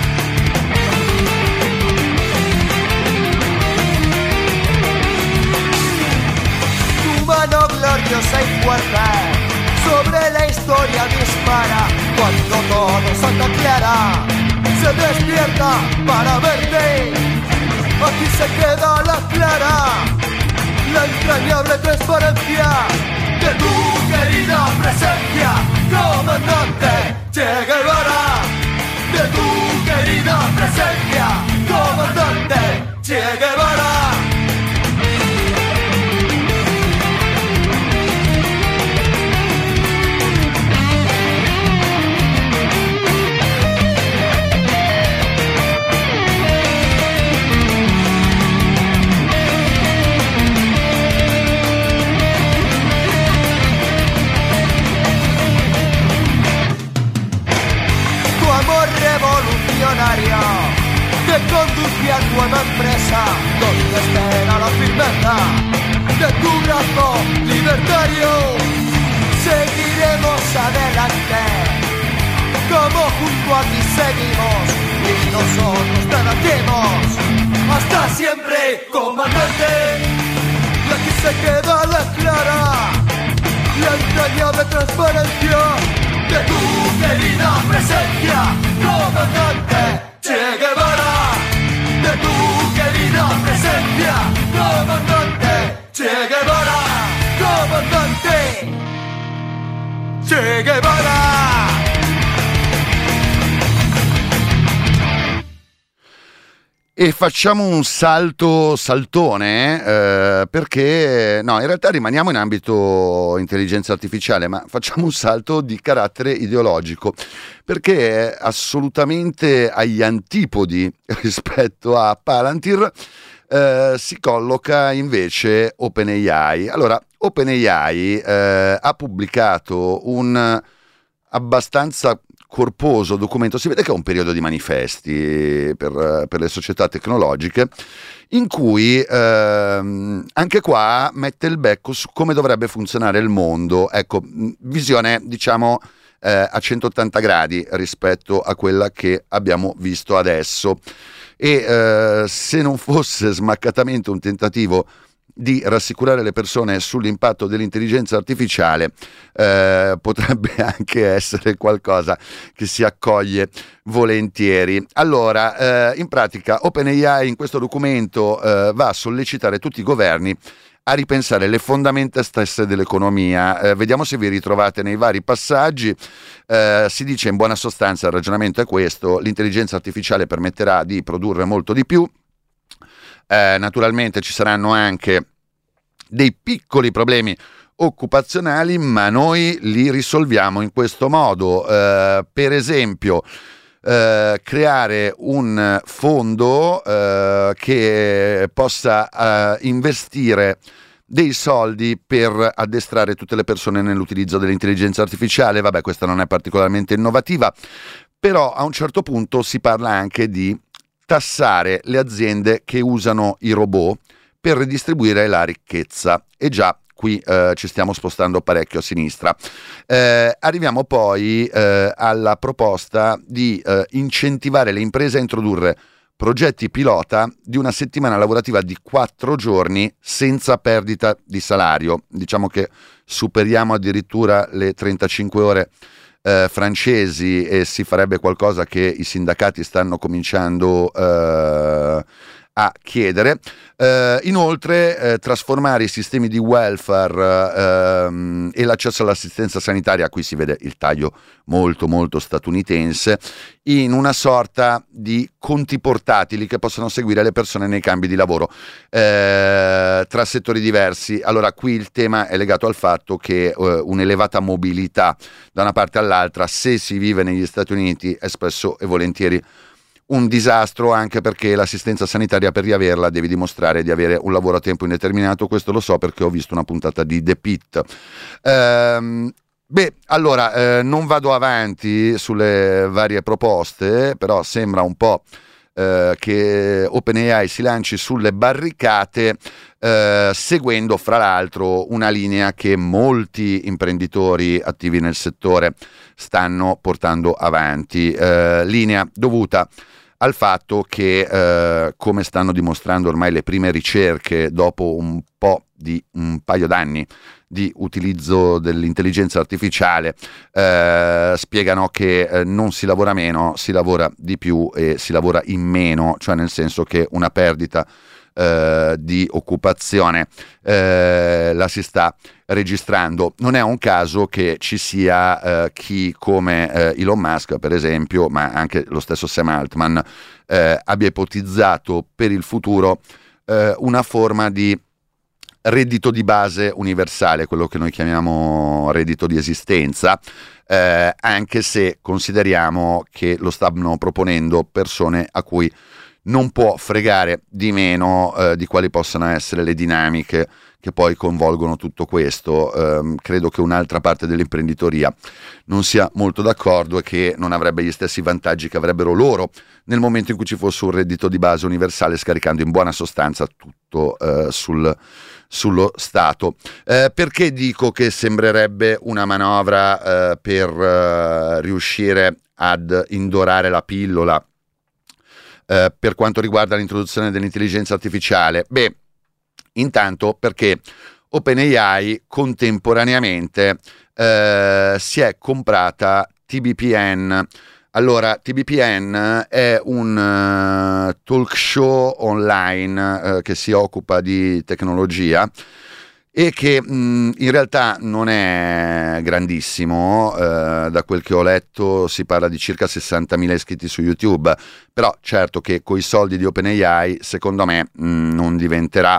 Mano gloriosa y fuerte sobre la historia dispara, cuando todo Santa Clara se despierta para verte. Aquí se queda la clara, la entrañable transparencia de tu querida presencia, comandante Che Guevara, de tu querida presencia, comandante Che Guevara. Revolucionario que conduce a nueva empresa, donde espera la firmeza de tu brazo libertario. Seguiremos adelante, como junto a ti seguimos, y nosotros te latimos hasta siempre, comandante. Y aquí se queda la clara, la entrañable transparencia de tu querida presencia, comandante Che Guevara, de tu querida presencia, comandante Che Guevara, comandante Che Guevara. E facciamo un saltone, perché no, in realtà rimaniamo in ambito intelligenza artificiale, ma facciamo un salto di carattere ideologico, perché è assolutamente agli antipodi rispetto a Palantir. Si colloca invece OpenAI. Allora, OpenAI ha pubblicato un abbastanza corposo documento, si vede che è un periodo di manifesti per le società tecnologiche, in cui anche qua mette il becco su come dovrebbe funzionare il mondo. Ecco, visione diciamo a 180 gradi rispetto a quella che abbiamo visto adesso, e se non fosse smaccatamente un tentativo di rassicurare le persone sull'impatto dell'intelligenza artificiale, potrebbe anche essere qualcosa che si accoglie volentieri. Allora, in pratica OpenAI in questo documento va a sollecitare tutti i governi a ripensare le fondamenta stesse dell'economia. Vediamo se vi ritrovate nei vari passaggi. Si dice in buona sostanza, il ragionamento è questo: l'intelligenza artificiale permetterà di produrre molto di più. Naturalmente ci saranno anche dei piccoli problemi occupazionali, ma noi li risolviamo in questo modo. Per esempio, creare un fondo che possa investire dei soldi per addestrare tutte le persone nell'utilizzo dell'intelligenza artificiale. Vabbè, questa non è particolarmente innovativa, però a un certo punto si parla anche di tassare le aziende che usano i robot per ridistribuire la ricchezza. E già, qui ci stiamo spostando parecchio a sinistra. Arriviamo poi alla proposta di incentivare le imprese a introdurre progetti pilota di una settimana lavorativa di 4 giorni senza perdita di salario. Diciamo che superiamo addirittura le 35 ore francesi e si farebbe qualcosa che i sindacati stanno cominciando a chiedere. Inoltre trasformare i sistemi di welfare e l'accesso all'assistenza sanitaria, qui si vede il taglio molto molto statunitense, in una sorta di conti portatili che possono seguire le persone nei cambi di lavoro tra settori diversi. Allora qui il tema è legato al fatto che un'elevata mobilità da una parte all'altra, se si vive negli Stati Uniti, è spesso e volentieri un disastro, anche perché l'assistenza sanitaria, per riaverla devi dimostrare di avere un lavoro a tempo indeterminato. Questo lo so perché ho visto una puntata di The Pitt. Allora non vado avanti sulle varie proposte, però sembra un po' che OpenAI si lanci sulle barricate, seguendo fra l'altro una linea che molti imprenditori attivi nel settore stanno portando avanti, linea dovuta al fatto che, come stanno dimostrando ormai le prime ricerche dopo un paio d'anni di utilizzo dell'intelligenza artificiale, spiegano che non si lavora meno, si lavora di più e si lavora in meno, cioè nel senso che una perdita di occupazione la si sta registrando. Non è un caso che ci sia chi come Elon Musk, per esempio, ma anche lo stesso Sam Altman, abbia ipotizzato per il futuro una forma di reddito di base universale, quello che noi chiamiamo reddito di esistenza, anche se consideriamo che lo stanno proponendo persone a cui non può fregare di meno di quali possano essere le dinamiche che poi coinvolgono tutto questo. Credo che un'altra parte dell'imprenditoria non sia molto d'accordo e che non avrebbe gli stessi vantaggi che avrebbero loro nel momento in cui ci fosse un reddito di base universale, scaricando in buona sostanza tutto sullo Stato. Perché dico che sembrerebbe una manovra per riuscire ad indorare la pillola per quanto riguarda l'introduzione dell'intelligenza artificiale? Intanto perché OpenAI contemporaneamente si è comprata TBPN. Allora, TBPN è un talk show online che si occupa di tecnologia e che in realtà non è grandissimo. Da quel che ho letto si parla di circa 60.000 iscritti su YouTube, però certo che coi soldi di OpenAI secondo me non diventerà,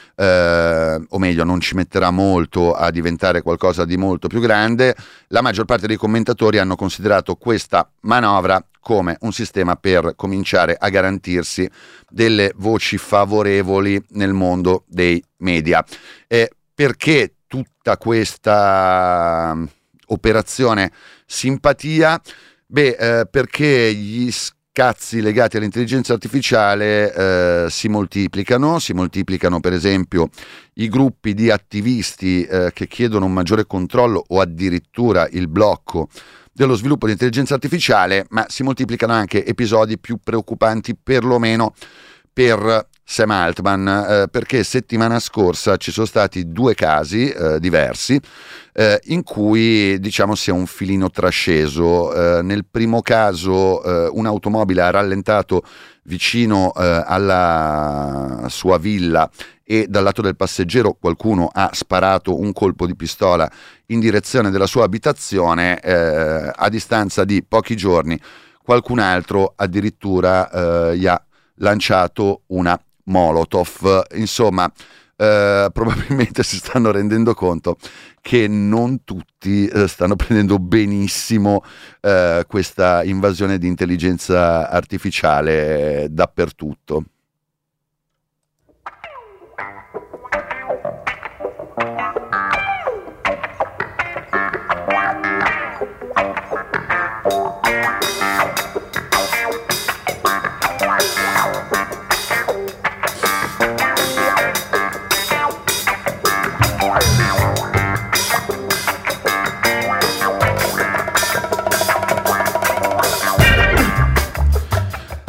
o meglio non ci metterà molto a diventare qualcosa di molto più grande. La maggior parte dei commentatori hanno considerato questa manovra come un sistema per cominciare a garantirsi delle voci favorevoli nel mondo dei media. Perché tutta questa operazione simpatia? Perché gli scazzi legati all'intelligenza artificiale si moltiplicano per esempio i gruppi di attivisti che chiedono un maggiore controllo o addirittura il blocco dello sviluppo di intelligenza artificiale, ma si moltiplicano anche episodi più preoccupanti, perlomeno per Sam Altman, perché settimana scorsa ci sono stati 2 casi diversi in cui diciamo si è un filino trasceso. Nel primo caso un'automobile ha rallentato vicino alla sua villa e dal lato del passeggero qualcuno ha sparato un colpo di pistola in direzione della sua abitazione. A distanza di pochi giorni qualcun altro addirittura gli ha lanciato una Molotov. Insomma, probabilmente si stanno rendendo conto che non tutti stanno prendendo benissimo questa invasione di intelligenza artificiale dappertutto.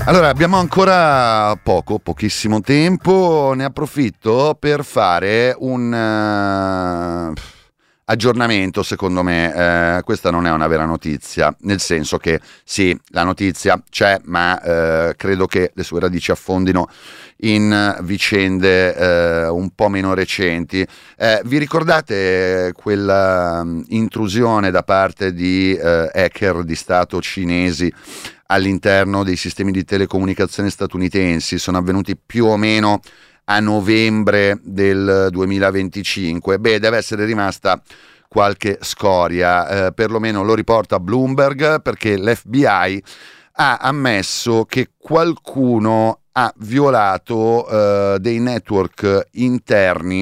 Allora, abbiamo ancora pochissimo tempo, ne approfitto per fare un aggiornamento, secondo me. Questa non è una vera notizia, nel senso che sì, la notizia c'è, ma credo che le sue radici affondino in vicende un po' meno recenti. Vi ricordate quella intrusione da parte di hacker di Stato cinesi all'interno dei sistemi di telecomunicazione statunitensi? Sono avvenuti più o meno a novembre del 2025. Deve essere rimasta qualche scoria, perlomeno lo riporta Bloomberg, perché l'FBI ha ammesso che qualcuno ha violato dei network interni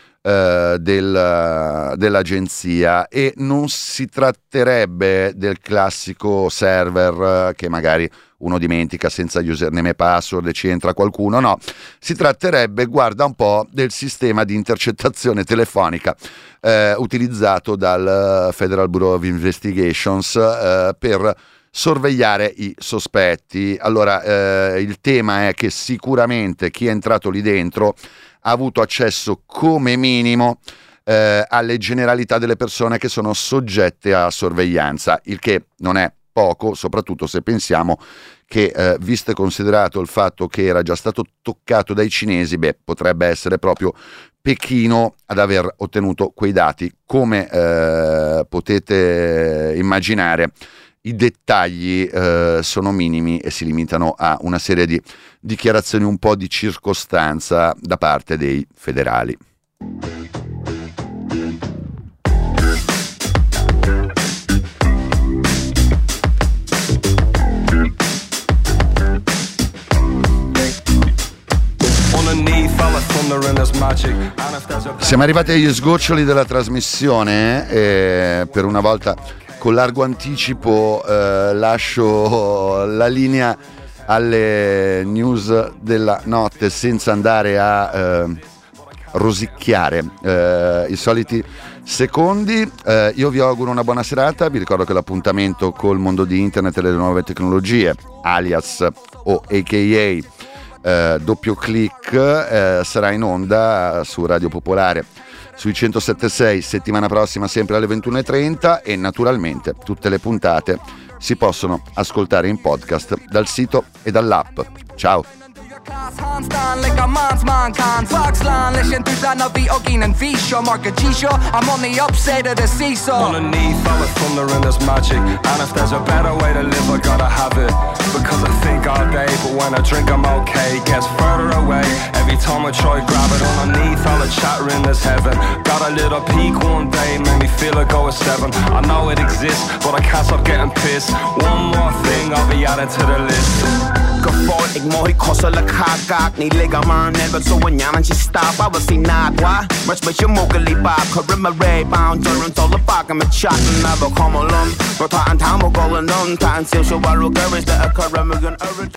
dell'agenzia, e non si tratterebbe del classico server che magari uno dimentica senza username e password e ci entra qualcuno. No, si tratterebbe, guarda un po', del sistema di intercettazione telefonica utilizzato dal Federal Bureau of Investigations per sorvegliare i sospetti. Allora, il tema è che sicuramente chi è entrato lì dentro ha avuto accesso come minimo alle generalità delle persone che sono soggette a sorveglianza, il che non è poco, soprattutto se pensiamo che, visto e considerato il fatto che era già stato toccato dai cinesi, potrebbe essere proprio Pechino ad aver ottenuto quei dati. Come potete immaginare, i dettagli sono minimi e si limitano a una serie di dichiarazioni un po' di circostanza da parte dei federali. Siamo arrivati agli sgoccioli della trasmissione e per una volta con largo anticipo lascio la linea alle news della notte senza andare a rosicchiare i soliti secondi. Io vi auguro una buona serata, vi ricordo che l'appuntamento col mondo di internet e delle nuove tecnologie, alias o aka doppio click, sarà in onda su Radio Popolare sui 107.6 settimana prossima, sempre alle 21.30, e naturalmente tutte le puntate si possono ascoltare in podcast dal sito e dall'app. Ciao! Handstaan, lekker mansman kan Vakslaan, legend du zijn wie ook in een visio Marke Gisho, I'm on the upside of the seesaw. Underneath all the thunder and there's magic, and if there's a better way to live I gotta have it. Because I think all day, but when I drink I'm okay. Gets further away, every time I try grab it. Underneath all the chattering there's heaven. Got a little peak one day, made me feel like I was 7. I know it exists, but I can't stop getting pissed. One more thing I'll be adding to the list. For ik mooi kosselijk haak niet liggen maar net wat zo een jannetje staat waar we zien nagwa maar met je mogelijk baak kan me ray bound turn to the back and chat never come along but aan tamo going on time so waar ook er is de